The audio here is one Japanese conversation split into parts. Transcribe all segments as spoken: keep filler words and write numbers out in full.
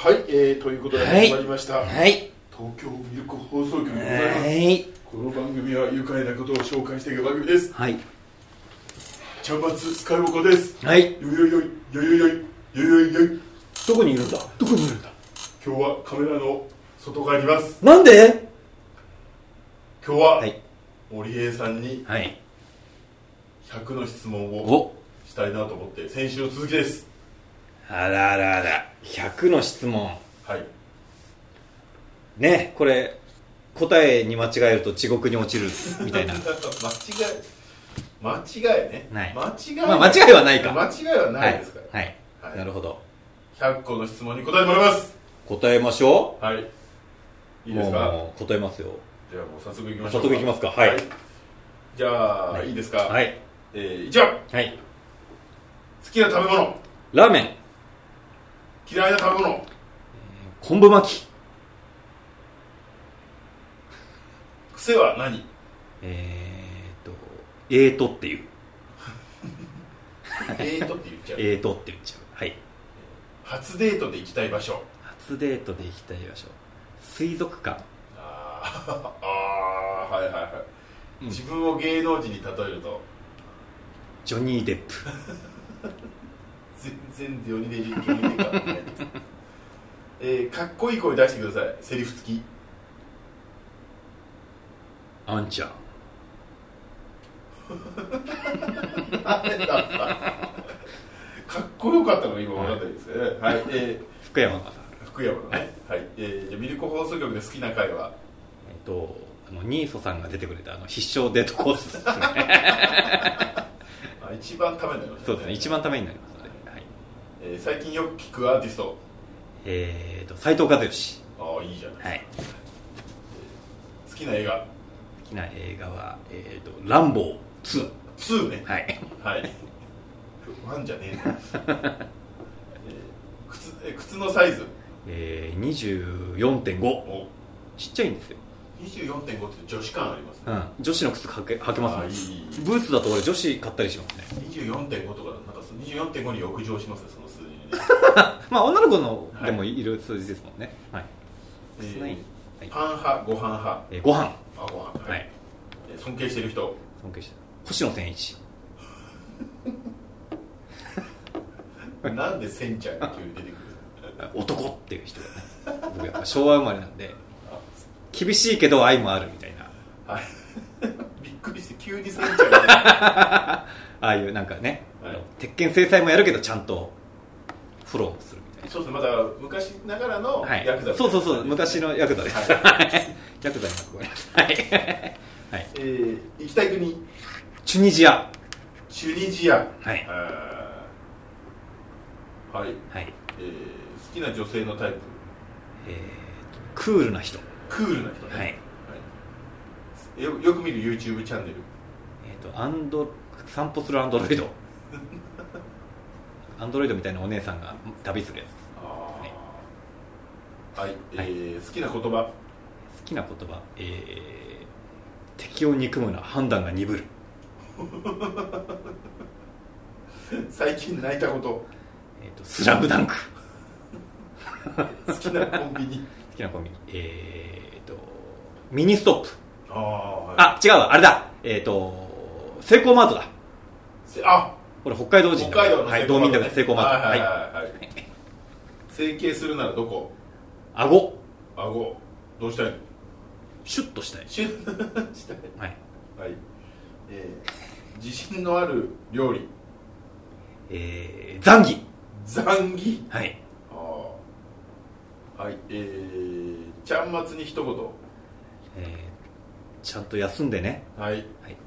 はい、えー、ということで始まりました、 はい、 東京ミルク放送局でございます、 はい、 この番組は愉快なことを紹介していく番組です。 はい、 茶松スカイウォーカーです。 はい、 よいよいよいよいよいよいよいよいよい。 どこにいるんだどこにいるんだ。今日はカメラの外側にいます。 なんで今日は、 はい、 森平さんにはい、 ひゃくの質問をしたいなと思って、先週の続きです。 あららら、ひゃくの質問。 はいね、これ答えに間違えると地獄に落ちるみたいな間違い間違いねない間違い、 まあ、間違いはないか。 間違いはないですから、 はい、はいはい、なるほど。 ひゃっこの質問に答えてもらいます。 答えましょう。 はい、いいですか。 もう答えますよ。 じゃあもう早速いきましょう。 早速いきますか。はい、はい、 じゃあ、はい、いいですか。 はい、 えー、いちばん、 はい、 好きな食べ物。 ラーメン。 嫌いな食べ物。 昆布巻き。 癖は何。 えーとえーとっていうえーとって言っちゃう。 えーとって言っちゃう。はい。 初デートで行きたい場所。 初デートで行きたい場所、水族館。 あーあー、はいはいはい、うん、自分を芸能人に例えるとジョニー・デップ。 全然ジョニー・デップ、ジョニー・デップはない、えー、かっこいい声出してください。セリフ付き。 あんちゃん。 あれだったかっこよかったのが今分かったですね。はい、はい、えー、 福山が福山のね、はい、えー、じゃあミルク放送局で好きな回は、 えっとあのニーソさんが出てくれたあの必勝デートコースですね。 あ、一番ためになりましたね。 そうですね、一番ためになりますので、はい、 えー、最近よく聞くアーティスト。 えーと斉藤和義。 ああ、いいじゃないですか。はい、えー、好きな映画。 好きな映画は、えーとランボーツー。 ツーね。 はいはい。ワンじゃねえな。えー、靴、え靴のサイズ。 えー、にじゅうよんてんご。ちっちゃいんですよ。 にじゅうよんてんご って女子感ありますね。 うん、女子の靴履け、履けますね。 いいいい。 ブーツだと俺女子買ったりしますね。 にじゅうよんてんご とか、なんか にじゅうよんてんご に浴場しますね、その数字にね。 まあ女の子のでもいる数字ですもんね。はい。 えーはい、パン派、ご飯派。 えー、ご飯。 あ、ご飯。はい。はい、えー、尊敬している人。 尊敬してる星野千一。 なんで千ちゃんが急に出てくる。 男っていう人がね。僕やっぱ昭和生まれなんで厳しいけど愛もあるみたいな。はい。 びっくりして急に千ちゃんが、ね、ああいうなんかね、はい、鉄拳制裁もやるけどちゃんとフォローもするみたいな。 そうですね、まだ昔ながらのヤクザ、 はい、そうそうそう、昔のヤクザです。はい、ヤクザに憧れます。はい、はい、えー、行きたい国。 チュニジア。 チュニジア。 はい。 はい、はい、えー、好きな女性のタイプ。 えー、クールな人。 クールな人ね。はい、はい、よ, よく見る YouTube チャンネル。 えーとアンド散歩するアンドロイド。アンドロイドみたいなお姉さんが旅するやつ。 あ、はい、はい、えー、好きな言葉。好きな言葉、えー、敵を憎むな、判断が鈍る。 最近泣いたこと。 えーとスラムダンク。 好きなコンビニ。 好きなコンビニ、えーとミニストップ。 あ、はい、 あ、違うわ、あれだ、えーとセイコーマートだ。 あ、 これ北海道人だ。 北海道のセイコーマート、ね、 はい、道民だからセイコーマート。 はいはいはいはい。整形するならどこ。 顎。 顎どうしたい。 シュッとしたい。 シュッしたい。 はい、 はい、えー、自信のある料理。 えー、ザンギ。 ザンギ。 はい。 はい、えー、ちゃんまつに一言。 えー、ちゃんと休んでね。 はい、はい、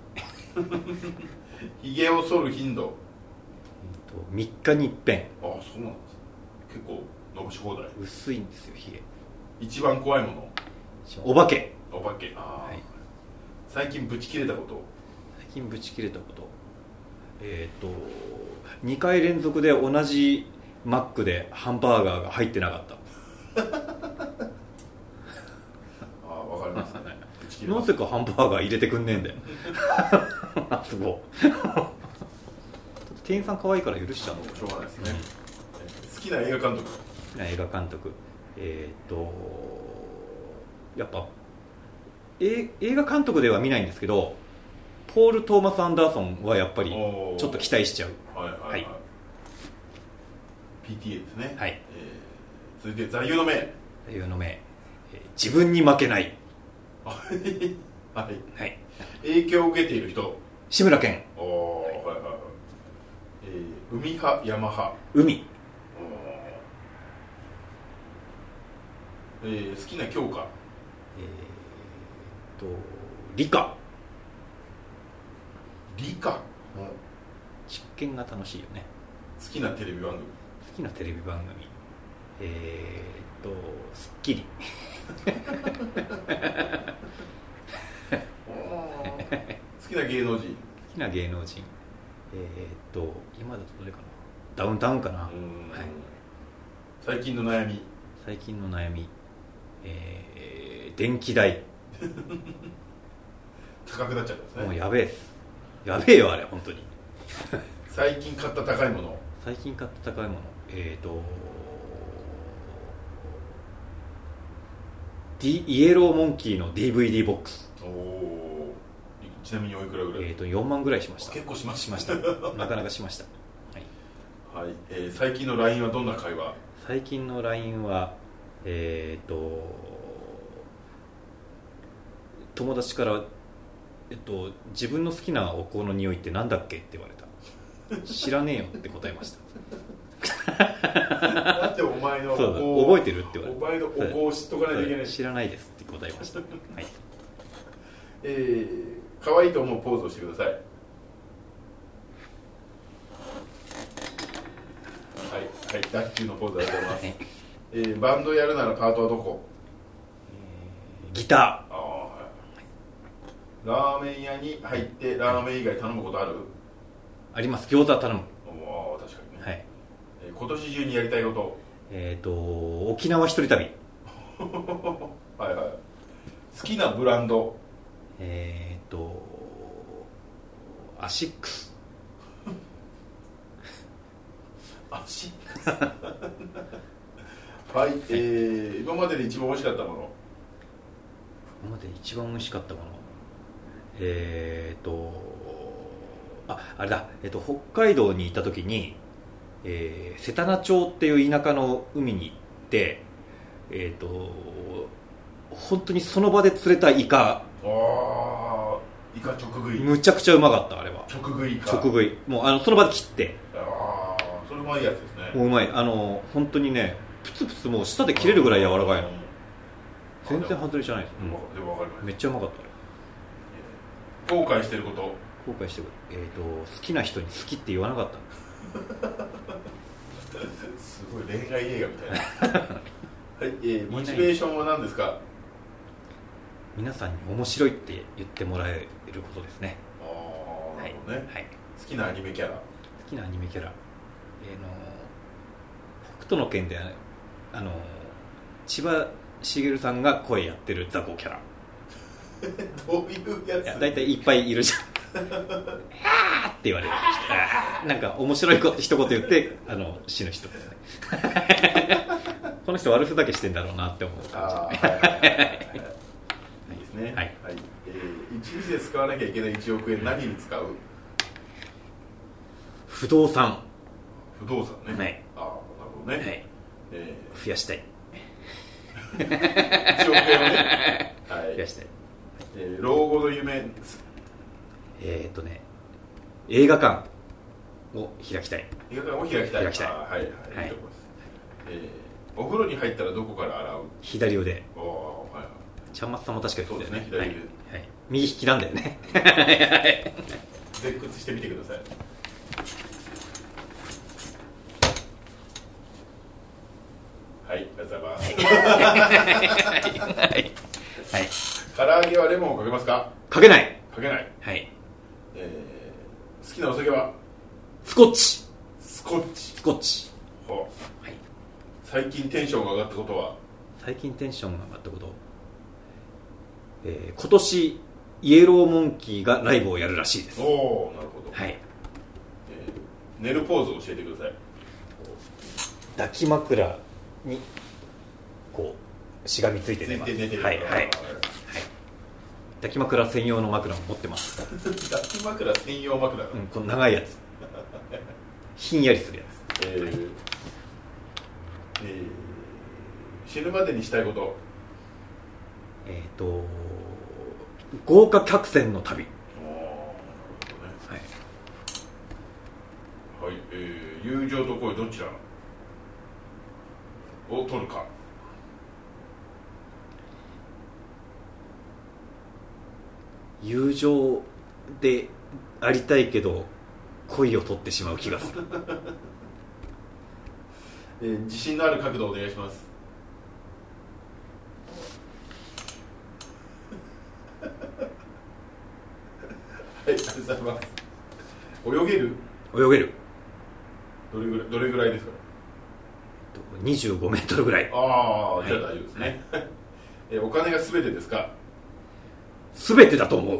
ひげを剃る頻度。えー、とみっかにいっぺん。 ああ、そうなんです。結構伸ばし放題。 薄いんですよ、ひげ。 一番怖いもの。 お化け。 お化け。あ、はい、最近ブチ切れたこと。 最近ブチ切れたこと、えっ、ー、とにかい連続で同じマックでハンバーガーが入ってなかった。 ああ、わかりますね。 なぜかハンバーガー入れてくんねえんだよ。すごい。店員さん可愛いから許しちゃうの。 しょうがないですね。うん、好きな映画監督。 きな映画監督、えっ、ー、とやっぱえ映画監督では見ないんですけど、ポール・トーマス・アンダーソンはやっぱりちょっと期待しちゃう。 はいはいはい、はい、ピーティーエー ですね。 はい、 えー、続いて座右の銘。 座右の銘、えー、自分に負けない。 はい、はい、影響を受けている人。 志村けん。 おお、はいはいはい、えー、海派山派。 海。 えー、好きな教科。 えー、と理科。 理科。 実験が楽しいよね。 好きなテレビ番組。 好きなテレビ番組、えー、とスッキリ。 好きな芸能人。 好きな芸能人、えー、と今だとどれかな、ダウンタウンかな。はい、 最近の悩み。 最近の悩み、えー、電気代。 高くなっちゃったんですね。 もうやべえっす。やべえよあれ本当に。 最近買った高いもの。 最近買った高いもの、えーとディイエローモンキーの ディーブイディー ボックス。 おお。ちなみにおいくらぐらい？ えーとよんまんぐらいしました。 結構しました。 しましたなかなかしました。 はい、はい、えー、最近の ライン はどんな会話？ 最近の ライン はえーと友達から、えっと、自分の好きなお香の匂いってなんだっけって言われた。知らねえよって答えました。 だってお前のお香覚えてるって言われた。 お前のお香を知っとかないといけない。 知らないですって答えました。はい、 えー、可愛いと思うポーズをしてください。はい、はい、脱臼のポーズありがとうございます。えー、バンドやるならパートはどこ？ えー、ギター。あ、 はい、ラーメン屋に入ってラーメン以外頼むことある？ あります。餃子頼む。 お、確かにね。 はい、 えー、今年中にやりたいこと。 えっ、ー、と沖縄一人旅。 はいはい。好きなブランド。 えっ、ー、とアシックス。 アシックス。はい、えー、今までで一番美味しかったもの。 今までで一番美味しかったもの、えっ、ー、とあ、あれだ、えっ、ー、と北海道に行った時に、えー、瀬田名町っていう田舎の海に行って、えっ、ー、と本当にその場で釣れたイカ。 ああ、イカ直食い。 むちゃくちゃうまかった。あれは直食いイカ。 直食い、もうあのその場で切って。 ああ、それうまいやつですね。 もううまい。あの本当にね、プツプツもう舌で切れるぐらい柔らかいの。全然外れじゃないです。 でも分かります。 めっちゃうまかった。 後悔してること。 後悔してる、えーと好きな人に好きって言わなかった。 すごい恋愛映画みたいな。はい、えー、モチベーションは何ですか？ 皆さんに面白いって言ってもらえることですね。 ああ、なるほどね。はい、好きなアニメキャラ。好きなアニメキャラ、えー、の北斗の拳であの千葉茂さんが声やってる雑魚キャラ。 どういうやつ？いや、 だいたいいっぱいいるじゃん。あーって言われる。なんか面白いこと一言言ってあの死ぬ人ですね。この人悪ふざけしてんだろうなって思う感じ。いいですね。はい、はい、えー、一日で使わなきゃいけないいちおくえん、何に使う？ 不動産。 不動産ね。 はい、 ああ、なるほどね。はい、 えー、増やしたい。 いちおくえんをね、はい、 増やしたい。 えー、老後の夢。 えー、っとね映画館を開きたい。 映画館を開きたい。 開きたい。 はいはい、はい、いいと思います。えー、お風呂に入ったらどこから洗う？ 左腕。 おお、はいはい。 ちゃんまつさんも確かにそうですね、左腕。はい、はい、 右利きなんだよね。 絶屈してみてください。はい、ありがとうございます。 はい。はい。 唐揚げはレモンをかけますか？ かけない。 かけない。 はい。 えー、好きなお酒は？ スコッチ。 スコッチ。 スコッチ。 ほう。 はい。 最近テンションが上がったことは？ 最近テンションが上がったこと、えー、今年イエローモンキーがライブをやるらしいです。 おお、なるほど。 はい。 えー、寝るポーズを教えてください。 抱き枕にこうしがみついて寝ます。 ついて寝てる。 はいはい、はい、抱き枕専用の枕も持ってます。 抱き枕専用枕、うん、 この長いやつひんやりするやつ、 えーえー、死ぬまでにしたいこと、 えっ、ー、と豪華客船の旅。 はい、えー、友情と恋どちらを取るか。 友情でありたいけど恋を取ってしまう気がする、 えー、自信のある角度お願いします。はい、ありがとうございます。泳げる？ 泳げる。 どれぐらい、どれぐらいですか？ にじゅうごメートルぐらい。 ああ、じゃあ大丈夫ですね。はい、えお金がすべてですか？ すべてだと思う。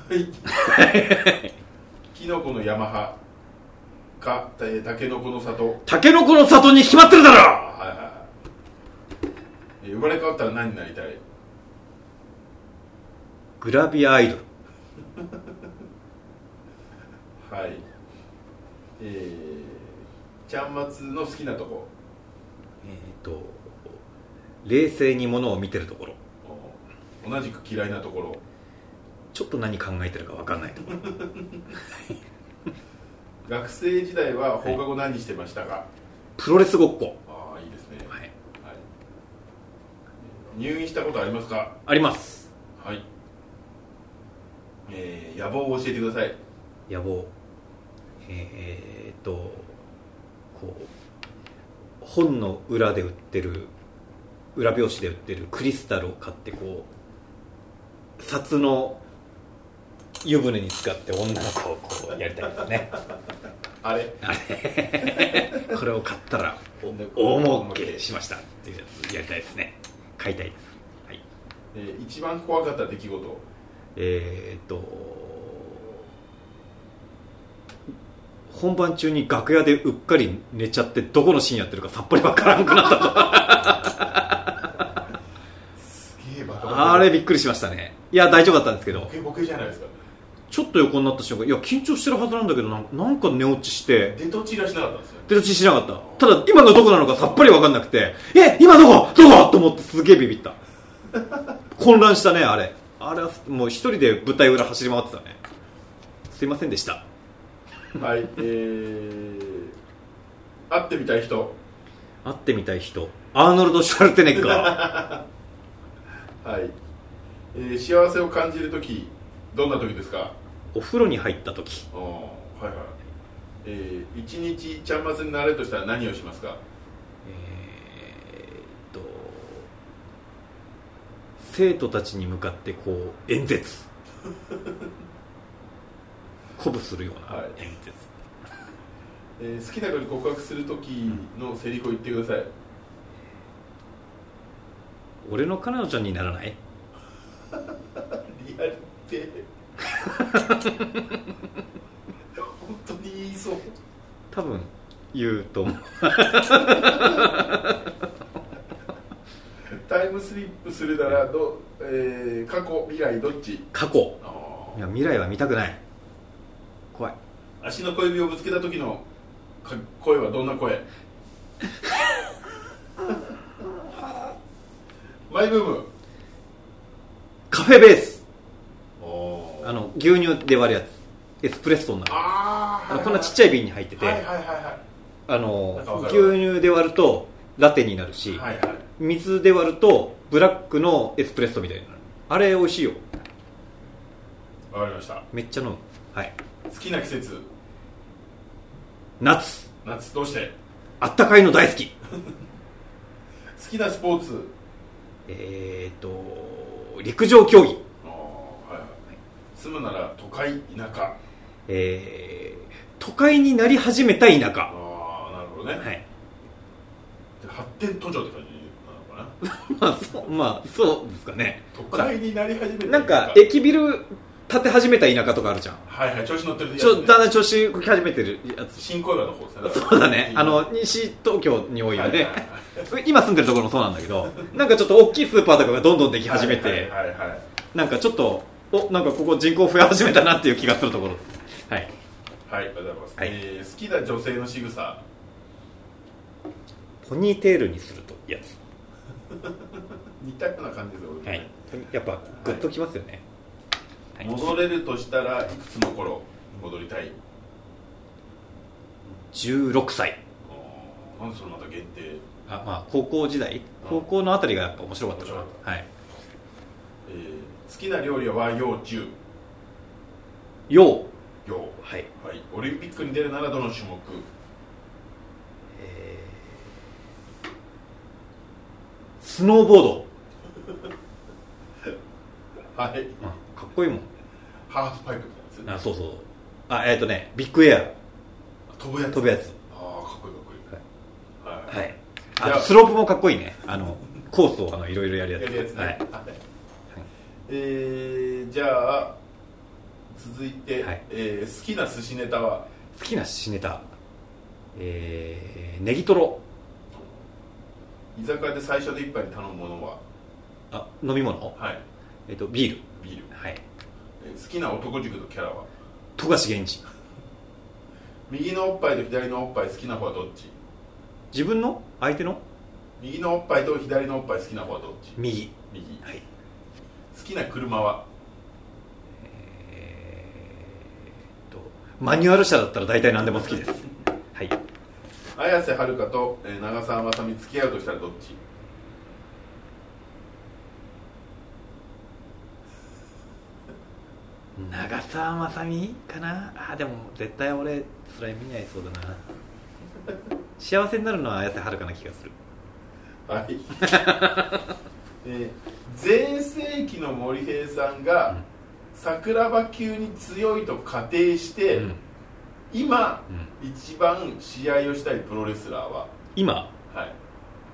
キノコの山派か、タケノコの里。 タケノコの里に決まってるだろ。 はいはい、え生まれ変わったら何になりたい？ グラビアアイドル。 はい、えー、ちゃんまつの好きなとこ。 えっ、ー、と冷静にものを見てるところ。 同じく嫌いなところ。 ちょっと何考えてるか分かんないところ。 学生時代は放課後何してましたか？はい、 プロレスごっこ。 ああ、いいですね。 はいはい、 入院したことありますか？ あります。 はい、えー、野望を教えてください。 野望、えー、っとこう本の裏で売ってる裏表紙で売ってるクリスタルを買ってこう札の湯船に使って女の子をこうやりたいですね。 あれあれこれを買ったら大儲けしましたっていうやつやりたいですね。買いたいです。はい、 えー、一番怖かった出来事。 えー、っと本番中に楽屋でうっかり寝ちゃってどこのシーンやってるかさっぱりわからなくなったと。 すげえバカバカ。 あれびっくりしましたね。いや大丈夫だったんですけど、 ボケボケじゃないですか。 ちょっと横になった瞬間、いや緊張してるはずなんだけど な, なんか寝落ちして出とちがしなかったんですよ。 出落ちしなかった。ただ今がどこなのかさっぱりわかんなくて、え今どこどこと思ってすげえビビった。混乱したね。あれあれはもう一人で舞台裏走り回ってたね。すいませんでした。 はい、えー、会ってみたい人。 会ってみたい人、アーノルド・シュワルテネッガー。はい、えー、幸せを感じるときどんな時ですか？ お風呂に入った時。 あ、はいはい、えー、一日ちゃんまつになれるとしたら何をしますか？ えー、っと生徒たちに向かってこう演説鼓舞するような演説、 はい、えー、好きな子に告白する時のセリフを言ってください。 俺の彼女ちゃんにならない？ リアルって本当に言いそう。 多分言うと思う。 タイムスリップするならど、えー、過去未来どっち？ 過去。いや未来は見たくない。怖い。 足の小指をぶつけた時の声はどんな声？マイブーム。 カフェベース。おあの牛乳で割るやつ、エスプレッソになる。あ、はいはい、こんなちっちゃい瓶に入ってて、はいはいはいはい、あの牛乳で割るとラテになるし、はいはい、水で割るとブラックのエスプレッソみたいになる。あれ美味しいよ。 わかりました。 めっちゃ飲む。はい。 好きな季節？ 夏。 夏。どうして？ あったかいの大好き。好きなスポーツ？ えーと陸上競技。あ、はいはい、 住むなら都会田舎？ えー、都会になり始めた田舎。 ああ、なるほどね。 はい。 発展途上って感じなのかな。 まあそう、まあそうですかね。 都会になり始めた田舎。 なんか駅ビル立て始めた田舎とかあるじゃん。 はいはい、調子乗ってるやつ、 ちょだんだん調子こき始めてるやつ。 新小岩の方ですね。 そうだね、あの西東京に多いので、 はいはいはい、 今住んでるところもそうなんだけど、なんかちょっと大きいスーパーとかがどんどんでき始めて、 はいはいはいはい、 なんかちょっとおなんかここ人口増え始めたなっていう気がするところ。はいはい、ありがとうございます、 はい、 えー、好きな女性の仕草。 ポニーテールにするとやつ。 似たような感じですよ、 はい、やっぱグッときますよね、 はいはい、戻れるとしたらいくつの頃戻りたい？ じゅうろくさい。 なんでそれまた限定？ あ、まあ高校時代、高校のあたりがやっぱ面白かったから、はい、 えー、好きな料理は和洋中？ 洋。 洋、 はい、 はい、オリンピックに出るならどの種目？ えー、スノーボード。 はい、 かっこいいもん。 ハーフパイプみたいなやつ。 あ、そうそう。あ、えっ、ー、とね、ビッグエア。 飛ぶやつ。 飛ぶやつ。 ああ、かっこいいかっこいい。はい。 はい。はい、あとスロープもかっこいいね。あのコースをあのいろいろやるやつ。 やるやつね。はい。はい、えー、じゃあ続いて、はい、えー、好きな寿司ネタは？ 好きな寿司ネタ、えー、ネギトロ。 居酒屋で最初で一杯に頼むものは？ あ、飲み物？はい。えっ、ー、とビール。 ビール。 はい。 えー、好きな男塾のキャラは？ 富樫源一。 右のおっぱいと左のおっぱい好きな方はどっち？ 自分の？相手の？ 右のおっぱいと左のおっぱい好きな方はどっち？ 右。 右。 はい。 好きな車は？ えー、とマニュアル車だったら大体何でも好きです。はい。 綾瀬はるかと、えー、長澤まさみ付き合うとしたらどっち？ 長澤まさみかなあ。でも絶対俺それ見ないそうだな。幸せになるのは綾瀬はるかな気がする。 はい、えー、全盛期の森平さんが、うん、桜庭級に強いと仮定して、うん、今、うん、一番試合をしたいプロレスラーは？今、はい、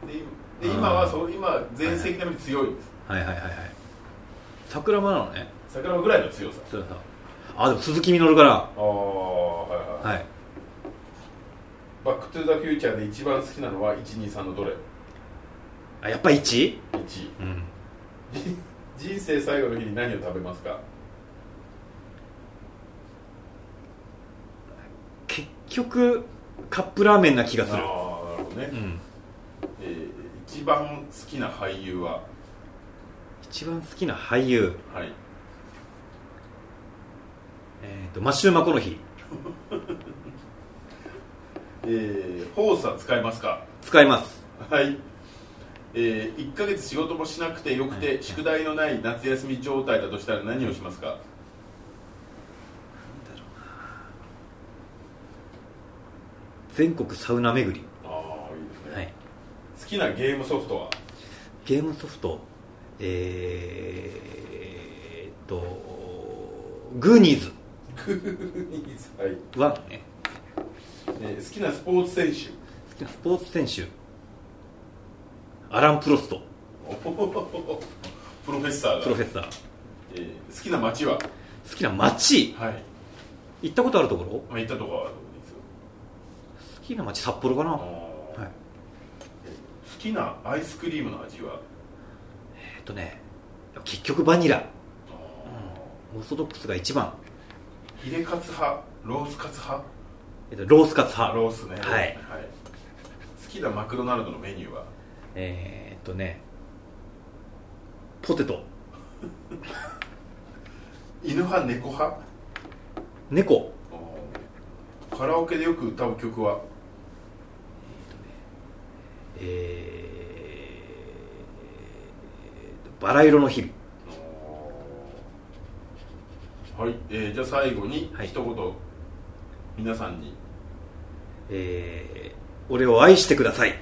でで今はそう今全盛期並みに強いです。 はいはいはいはい。桜庭なのね。 桜庭ぐらいの強さ。 あ、でも鈴木みのるから。ああ、 はいはい、はい。バックトゥーザフューチャーで一番好きなのはいち、に、さんのどれ？ あ、やっぱ いち？ いち、うん、人生最後の日に何を食べますか？ 結局カップラーメンな気がする。ああ、なるほどね、うん。えー、一番好きな俳優は？ 一番好きな俳優、 はい、 えーとマッシュルマコノヒ。 えー、ホースは使いますか？ 使います。 はい。えー、いっかげつ仕事もしなくてよくて、はい、宿題のない夏休み状態だとしたら何をしますか？なんだろうな。全国サウナ巡り。 ああ、いいですね、 はい。 好きなゲームソフトは？ ゲームソフト、えーとグーニーズ。 グーニーズ、はい。 ワンね。 えー、好きなスポーツ選手？ 好きなスポーツ選手、アラン・プロスト。 プロフェッサーが。 プロフェッサー、 えー、好きな街は？ 好きな街、 はい、 行ったことあるところ？ あ、行ったところあるところですよ。 好きな街札幌かな。はい、 好きなアイスクリームの味は？ えーっとね結局バニラ。うん、オーソドックスが一番。 ヒレカツ派、ロースカツ派？ えっと、ロースカツ派。 ロースね、 はい、はい。 好きなマクドナルドのメニューは？ えー、っとねポテト。 犬派、猫派？ 猫。 カラオケでよく歌う曲は？ えー、とねえー、バラ色の日々。 はい、えー、じゃあ最後に一言、はい、皆さんに、 えー、俺を愛してください。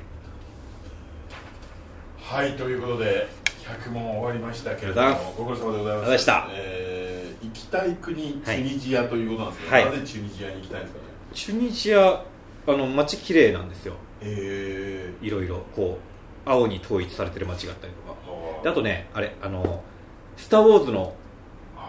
はい、ということでひゃくもん終わりましたけれども、ご苦労様でございました。えー、行きたい国、チュニジアということなんですけど、はい、なぜチュニジアに行きたいんですかね？ チュニジア、あの街綺麗なんですよ。 えー、 いろいろこう青に統一されてる街があったりとか。であとね、あれあのスター・ウォーズの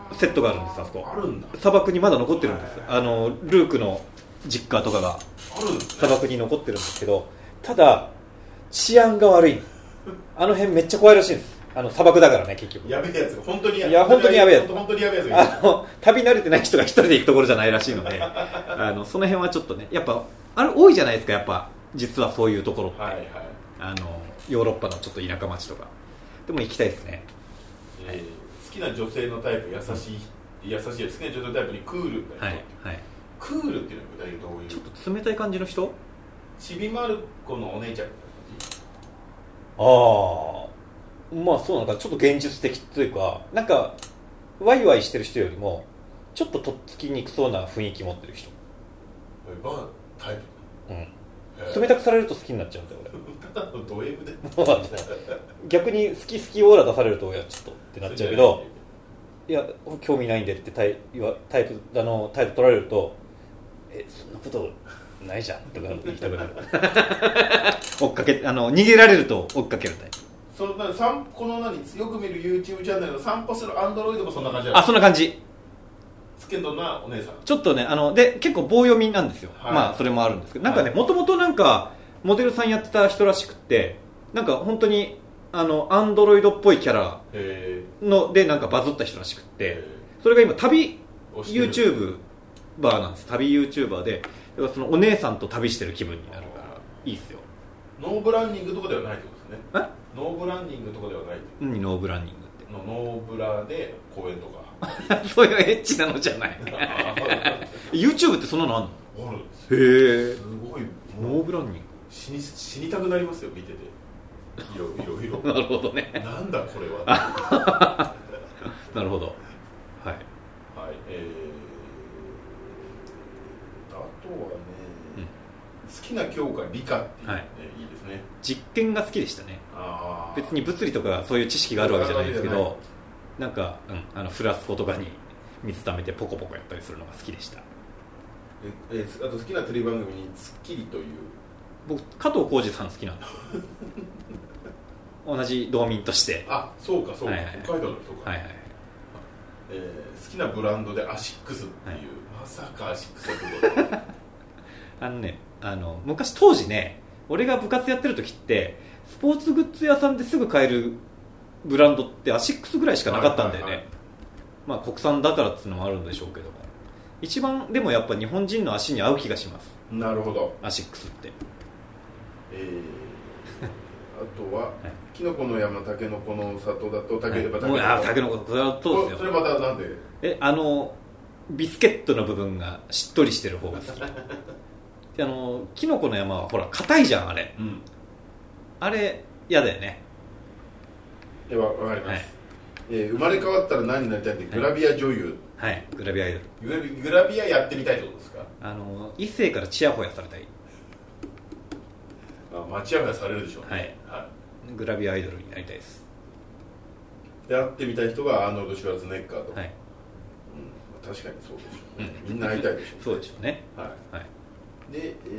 セットがあるんです。あそこあるんだ。 砂漠にまだ残ってるんです。あのルークの実家とかがあるんです、ね、 砂漠に残ってるんですけど、ただ治安が悪い。あの辺めっちゃ怖いらしいんです。あの砂漠だからね、結局やべえやつ、本当にやいや本当にやべえやつ、 本当にやべえやつ、 あの旅慣れてない人が一人で行くところじゃないらしいのであのその辺はちょっとね、やっぱあれ多いじゃないですか、やっぱ実はそういうところって、はいはい、あのヨーロッパのちょっと田舎町とかでも行きたいですね、 えーはい、好きな女性のタイプ、優しい、うん、優しい、好きな女性のタイプにクールな人、はいはい、クールっていうのは具体的にどういう、 ちょっと冷たい感じの人、 ちびまる子のお姉ちゃんみたいな感じ。 ああ、まあそうなんかちょっと現実的というか、なんかワイワイしてる人よりもちょっととっつきにくそうな雰囲気持ってる人、 バータイプ、 うん、冷たくされると好きになっちゃうんだよ俺ただのド M で逆に好き好きオーラ出されるといやちょっとってなっちゃうけど、いや興味ないんでってタイタイプあの態度取られると、えそんなことないじゃんとか言いたくなる追っかけあの逃げられると追っかけるタイプ。 そのな散この何よく見る YouTube チャンネルの散歩するアンドロイドもそんな感じだ。 あ、そんな感じ。 スケンドなお姉さん。 ちょっとね、あので結構棒読みなんですよ。はい、まあそれもあるんですけど、なんかね、もともとなんかモデルさんやってた人らしくって、なんか本当にあのアンドロイドっぽいキャラのでなんかバズった人らしくって、それが今旅 YouTuber なんです。旅 YouTuber で、だからそのお姉さんと旅してる気分になるからいいですよ。 ノーブランディングとかではないってことですね。え？ノーブランディングとかではない。 何ノーブランディングって？ のノーブラで公園とか。 そういうエッチなのじゃない。YouTube ってそんなのあんの？ あるんですよ。へえ。 すごい。 ノーブランディング。 死に死にたくなりますよ見てて。いろいろいろ。 なるほどね。 なんだこれは。 なるほど。はい。 はい。えー、あとはね。好きな教科理科っていうの、ね、はい、いいですね。 実験が好きでしたね。あ、別に物理とかそういう知識があるわけじゃないですけど、なんか、うん、あのフラスコとかに水溜めてポコポコやったりするのが好きでした。 ええ、あと好きなテレビ番組にスッキリという、 僕加藤浩次さん好きなんです同じ道民として。 あ、そうかそうか、はいはい、北海道の人か、はいはい、えー、好きなブランドでアシックスっていう、はい、まさかアシックスってことあのね、あの昔当時ね、俺が部活やってる時ってスポーツグッズ屋さんですぐ買えるブランドってアシックスぐらいしかなかったんだよね、はいはいはい、まあ国産だからっていうのもあるんでしょうけども、一番でもやっぱ日本人の足に合う気がします。 なるほど。 アシックスって、えー、あとは、はい、キノコの山タケノコの里だとタケノコ、 はい、あタケノコ、それはそうですよ。 それまたなんで、 えあのビスケットの部分がしっとりしてる方が好きあのキノコの山はほら硬いじゃんあれ、うん、あれ嫌だよね。 えわかります、はい、えー、生まれ変わったら何になりたいって、グラビア女優、 はい、はい、グラビアアイドル、 グラビ、グラビアやってみたいってことですか？ あの異性からチヤホヤされたい。 あ、まあチヤホヤされるでしょうね、はいはい、グラビアアイドルになりたいです。 で会ってみたい人がアーノルド・シュワルツェネッガーとか、はい、うん、確かにそうでしょうね、みんな会いたいでしょうねそうでしょうね、はいはい、 で、え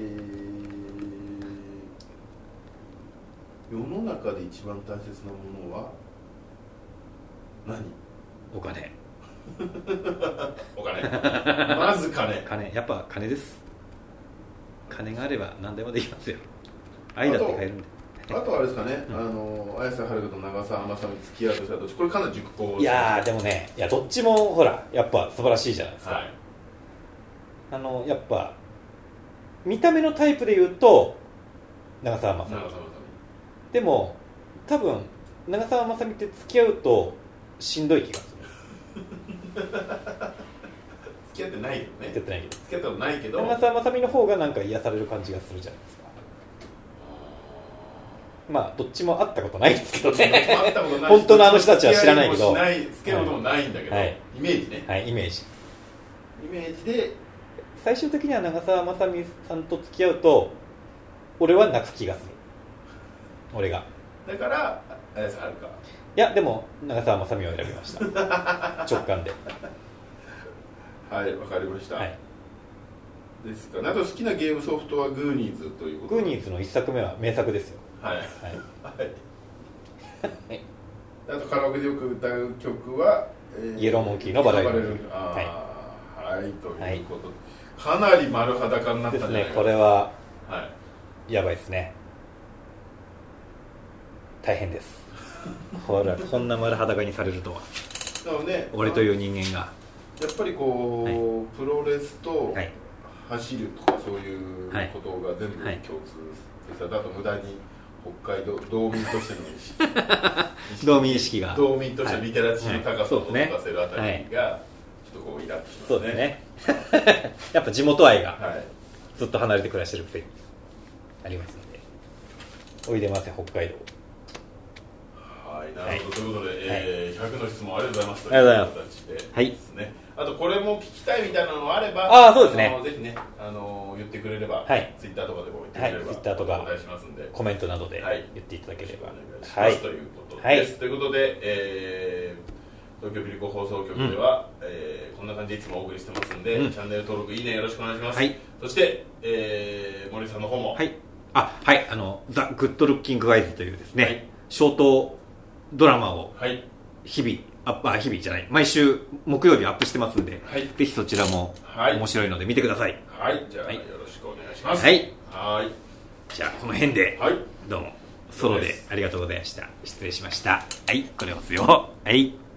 ー、世の中で一番大切なものは何？ お金お金まず金金、やっぱ金です。金があれば何でもできますよ。愛だって買えるんで。 あとはあれですかね、うん、あの綾瀬はるかと長澤まさみ付き合うとしたらどっち？これかなり熟考。 いやーでもね、いやどっちもほらやっぱ素晴らしいじゃないですか、はい、あのやっぱ見た目のタイプで言うと長澤まさみでも多分長澤まさみって付き合うとしんどい気がする付き合ってないよね。 付き合ってないけど付き合ったことないけど長澤まさみの方がなんか癒される感じがするじゃないですか。まあどっちも会ったことないですけどね本当のあの人たちは知らないけど、 付き合うこともないんだけど、はい、イメージね、 はい、イメージイメージで最終的には長澤まさみさんと付き合うと俺は泣く気がする。俺がだから綾瀬はるか、 いやでも長澤まさみを選びました直感で。 はい、わかりました、はい、ですか。あと好きなゲームソフトはグーニーズということ。 グーニーズの一作目は名作ですよ。 はいはい、はい、あとカラオケでよく歌う曲はえー、 イエローモンキーのバラ色。 はい、はい、ということで、はい、かなり丸裸になったんじゃないかですね。これは、はい、やばいですね。大変です。これはこんな丸裸にされるとは。 だからね、 俺という人間がやっぱりこう、はい、プロレスと走るとかそういうことが全部共通してさ、だと無駄に北海道道民としての意識道民意識が道民としてのリテラシーの高さを持たせるあたりがちょっとこうイラッとしますね。そうですねやっぱ地元愛がずっと離れて暮らしてるくせにありますので、おいでませ北海道。 はい、なるほど、ということで、えー、ひゃくの質問ありがとうございますという形でですね、はい、あとこれも聞きたいみたいなのがあれば、 ああそうですね、 あのぜひね、あの言ってくれれば、はい、ツイッターとかでも言ってくれれば、 はい、ツイッターとかお答えしますんで、 コメントなどで言っていただければ、 はい、お願いします、はい、ということです、はい、ということで、えー、東京ビリコ放送局では、うん、えー、こんな感じでいつもお送りしてますんで、うん、チャンネル登録いいねよろしくお願いします、はい、そして、えー、森さんの方も、 はい、あ、はい、あのザ・グッドルッキングガイズというですね、はい、ショートドラマを日々、アップ、あ、日々じゃない、毎週木曜日アップしてますんで、はい、ぜひそちらも面白いので見てください。 はい、はい、じゃあ、はい、よろしくお願いします。 はい、 はい、 じゃあこの辺で、はい、どうもソロでありがとうございました。失礼しました。はい、これをすよ。はい。